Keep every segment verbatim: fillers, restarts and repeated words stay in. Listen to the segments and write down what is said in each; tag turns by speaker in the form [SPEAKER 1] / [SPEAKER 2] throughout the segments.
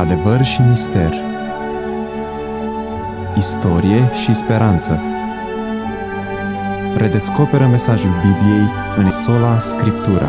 [SPEAKER 1] Adevăr și mister, istorie și speranță. Redescoperă mesajul Bibliei în sola Scriptura.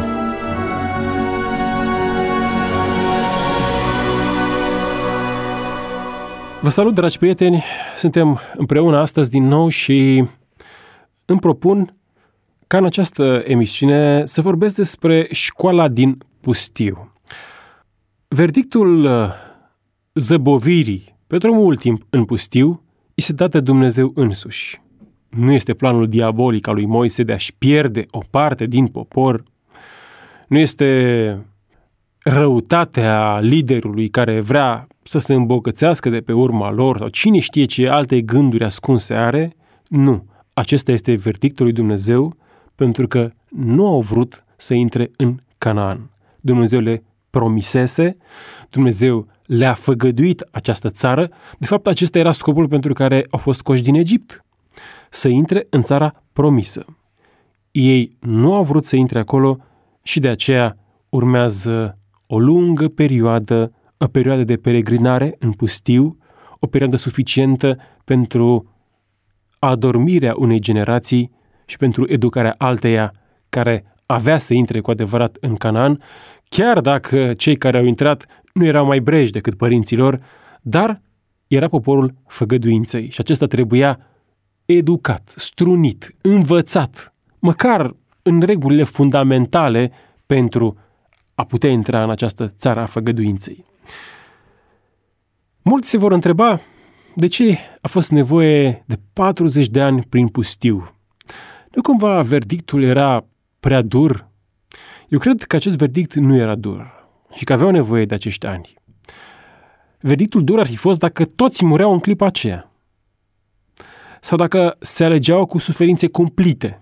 [SPEAKER 2] Vă salut, dragi prieteni! Suntem împreună astăzi din nou și îmi propun ca în această emisiune să vorbesc despre școala din pustiu. Verdictul zăbovirii pentru mult timp în pustiu este dat de Dumnezeu însuși. Nu este planul diabolic al lui Moise de a-și pierde o parte din popor. Nu este răutatea liderului care vrea să se îmbogățească de pe urma lor sau cine știe ce alte gânduri ascunse are. Nu. Acesta este verdictul lui Dumnezeu pentru că nu au vrut să intre în Canaan. Dumnezeu le promisese, Dumnezeu le-a făgăduit această țară. De fapt, acesta era scopul pentru care au fost scoși din Egipt. Să intre în țara promisă. Ei nu au vrut să intre acolo și de aceea urmează o lungă perioadă, o perioadă de peregrinare în pustiu, o perioadă suficientă pentru adormirea unei generații și pentru educarea alteia care avea să intre cu adevărat în Canaan, chiar dacă cei care au intrat nu erau mai breji decât părinții lor, dar era poporul făgăduinței și acesta trebuia educat, strunit, învățat, măcar în regulile fundamentale pentru a putea intra în această țară a făgăduinței. Mulți se vor întreba de ce a fost nevoie de patruzeci de ani prin pustiu. Nu cumva verdictul era prea dur? Eu cred că acest verdict nu era dur și că aveau nevoie de acești ani. Verdictul dur ar fi fost dacă toți mureau în clipa aceea sau dacă se alegeau cu suferințe cumplite.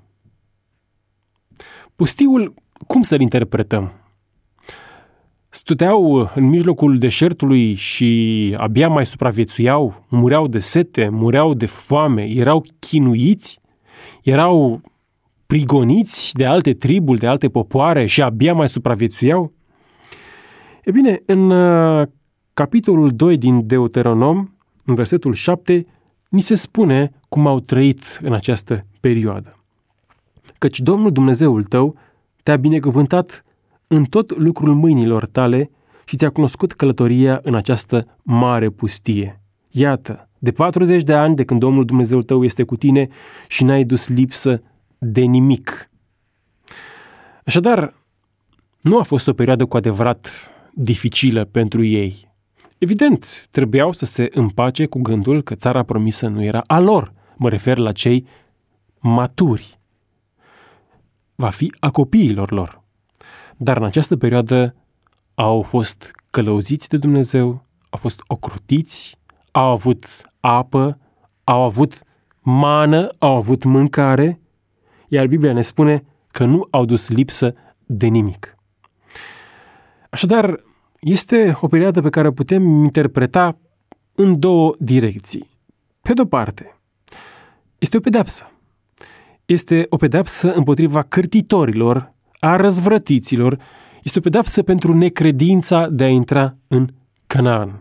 [SPEAKER 2] Pustiul, cum să-l interpretăm? Stăteau în mijlocul deșertului și abia mai supraviețuiau, mureau de sete, mureau de foame, erau chinuiți, erau prigoniți de alte triburi, de alte popoare și abia mai supraviețuiau? E bine, în uh, capitolul doi din Deuteronom, în versetul șapte, ni se spune cum au trăit în această perioadă. Căci Domnul Dumnezeul tău te-a binecuvântat în tot lucrul mâinilor tale și ți-a cunoscut călătoria în această mare pustie. Iată, de patruzeci de ani de când Domnul Dumnezeul tău este cu tine și n-ai dus lipsă de nimic. Așadar, nu a fost o perioadă cu adevărat dificilă pentru ei. Evident, trebuiau să se împace cu gândul că țara promisă nu era a lor. Mă refer la cei maturi. Va fi a copiilor lor. Dar în această perioadă au fost călăuziți de Dumnezeu, au fost ocrotiți, au avut apă, au avut mană, au avut mâncare, iar Biblia ne spune că nu au dus lipsă de nimic. Așadar, este o perioadă pe care o putem interpreta în două direcții. Pe de-o parte, este o pedeapsă. Este o pedeapsă împotriva cârtitorilor, a răzvrătiților, este o pedeapsă pentru necredința de a intra în Canaan.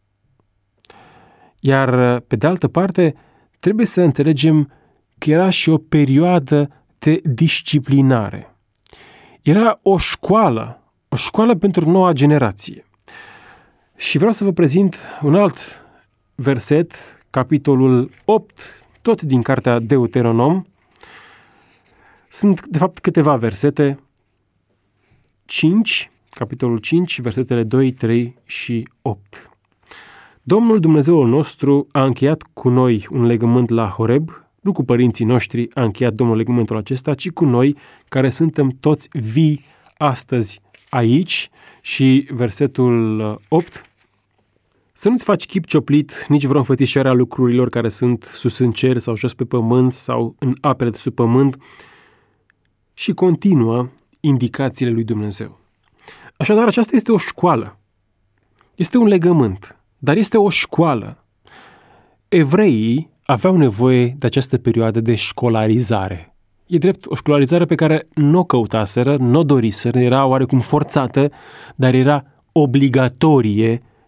[SPEAKER 2] Iar, pe de altă parte, trebuie să înțelegem că era și o perioadă de disciplinare. Era o școală, o școală pentru noua generație. Și vreau să vă prezint un alt verset, capitolul opt, tot din cartea Deuteronom. Sunt, de fapt, câteva versete. cinci, capitolul cinci, versetele doi, trei și opt. Domnul Dumnezeul nostru a încheiat cu noi un legământ la Horeb, nu cu părinții noștri a încheiat Domnul legământul acesta, ci cu noi, care suntem toți vii astăzi aici. Și versetul opt. Să nu-ți faci chip cioplit, nici vreo înfățișare a lucrurilor care sunt sus în cer sau jos pe pământ sau în apele de sub pământ. Și continuă indicațiile lui Dumnezeu. Așadar, aceasta este o școală. Este un legământ, dar este o școală. Evreii aveau nevoie de această perioadă de școlarizare. E drept, o școlarizare pe care nu o căutaseră, nu o doriseră, era oarecum forțată, dar era obligatorie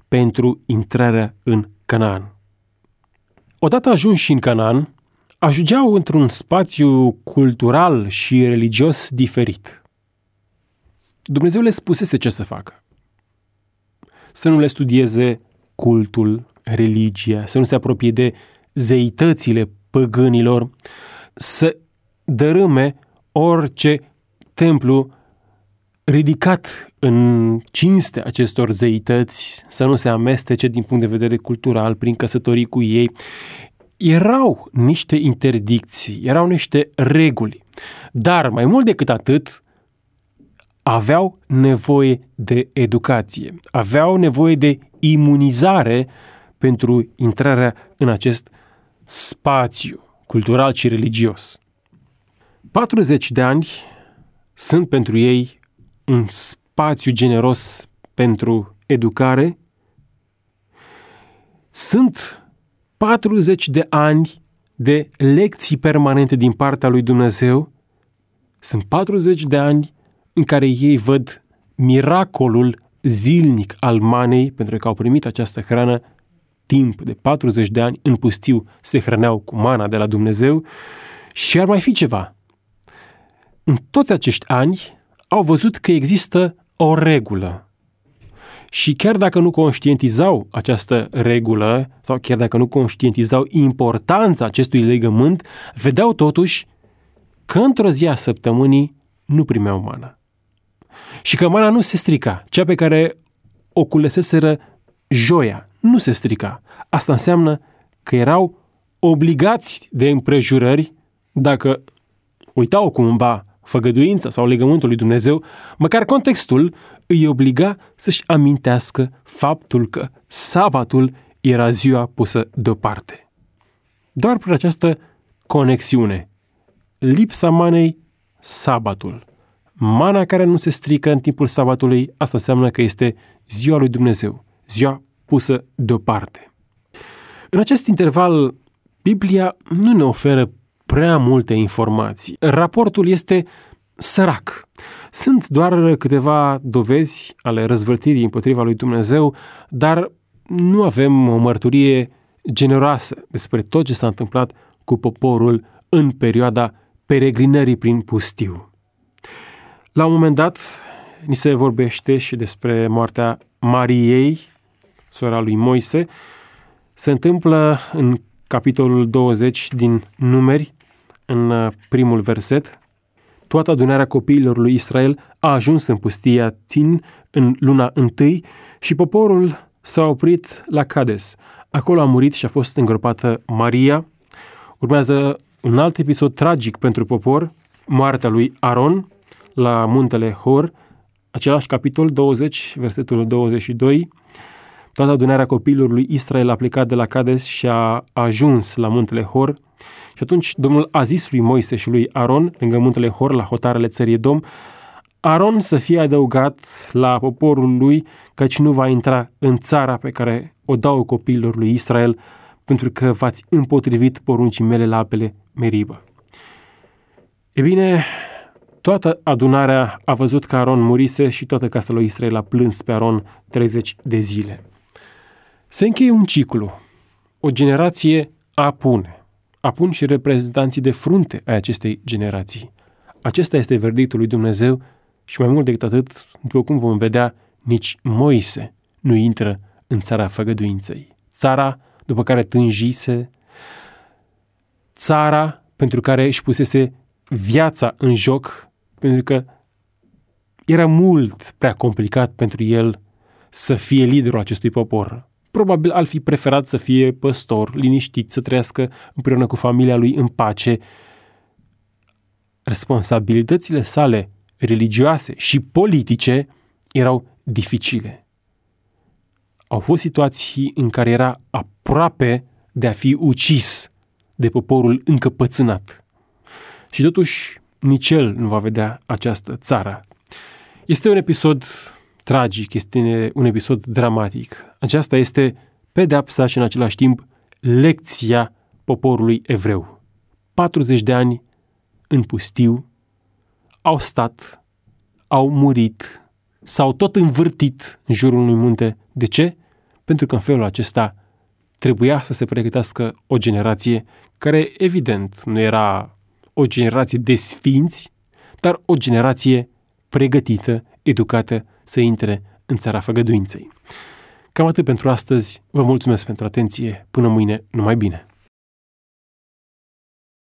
[SPEAKER 2] pentru intrarea în Canaan. Odată ajunși în Canaan, ajungeau într-un spațiu cultural și religios diferit. Dumnezeu le spusese ce să facă. Să nu le studieze cultul, religia, să nu se apropie de zeitățile păgânilor, să dărâme orice templu ridicat în cinste acestor zeități, să nu se amestece din punct de vedere cultural prin căsătorii cu ei. Erau niște interdicții, erau niște reguli, dar mai mult decât atât, aveau nevoie de educație, aveau nevoie de imunizare pentru intrarea în acest spațiu cultural și religios. patruzeci de ani sunt pentru ei un spațiu generos pentru educare. Sunt patruzeci de ani de lecții permanente din partea lui Dumnezeu. Sunt patruzeci de ani în care ei văd miracolul zilnic al manei, pentru că au primit această hrană timp de patruzeci de ani în pustiu, se hrăneau cu mana de la Dumnezeu. Și ar mai fi ceva. În toți acești ani au văzut că există o regulă. Și chiar dacă nu conștientizau această regulă, sau chiar dacă nu conștientizau importanța acestui legământ, vedeau totuși că într-o zi a săptămânii nu primeau mana. Și că mana nu se strica, cea pe care o culeseseră joia, nu se strica. Asta înseamnă că erau obligați de împrejurări, dacă uitau cumva făgăduința sau legământul lui Dumnezeu, măcar contextul îi obliga să-și amintească faptul că sabatul era ziua pusă deoparte. Doar prin această conexiune, lipsa manei, sabatul. Mana care nu se strică în timpul sabatului, asta înseamnă că este ziua lui Dumnezeu, ziua pusă deoparte. În acest interval, Biblia nu ne oferă prea multe informații. Raportul este sărac. Sunt doar câteva dovezi ale răzvrătirii împotriva lui Dumnezeu, dar nu avem o mărturie generoasă despre tot ce s-a întâmplat cu poporul în perioada peregrinării prin pustiu. La un moment dat, ni se vorbește și despre moartea Mariei, sora lui Moise. Se întâmplă în capitolul douăzeci din Numeri, în primul verset. Toată adunarea copiilor lui Israel a ajuns în pustia Țin în luna întâi și poporul s-a oprit la Cades. Acolo a murit și a fost îngropată Maria. Urmează un alt episod tragic pentru popor, moartea lui Aron la muntele Hor, același capitol douăzeci, versetul douăzeci și doi. Toată adunarea copiilor lui Israel a plecat de la Cades și a ajuns la muntele Hor. Și atunci Domnul a zis lui Moise și lui Aron, lângă muntele Hor, la hotarele țării Edom, Aron să fie adăugat la poporul lui, căci nu va intra în țara pe care o dau copiilor lui Israel, pentru că v-ați împotrivit poruncii mele la apele Meribă. E bine, toată adunarea a văzut că Aron murise și toată casa lui Israel a plâns pe Aron treizeci de zile. Se încheie un ciclu. O generație apune. Apun și reprezentanții de frunte ai acestei generații. Acesta este verdictul lui Dumnezeu și mai mult decât atât, după cum vom vedea, nici Moise nu intră în țara făgăduinței. Țara după care tânjise, țara pentru care își pusese viața în joc, pentru că era mult prea complicat pentru el să fie liderul acestui popor. Probabil ar fi preferat să fie păstor, liniștit, să trăiască împreună cu familia lui în pace. Responsabilitățile sale religioase și politice erau dificile. Au fost situații în care era aproape de a fi ucis de poporul încăpățânat. Și totuși nici el nu va vedea această țară. Este un episod tragic, este un episod dramatic. Aceasta este pedeapsa și în același timp lecția poporului evreu. patruzeci de ani în pustiu, au stat, au murit, s-au tot învârtit în jurul unui munte. De ce? pentru că în felul acesta trebuia să se pregătească o generație care, evident, nu era o generație de sfinți, dar o generație pregătită, educată să intre în țara făgăduinței. Cam atât pentru astăzi. Vă mulțumesc pentru atenție. Până mâine, numai bine!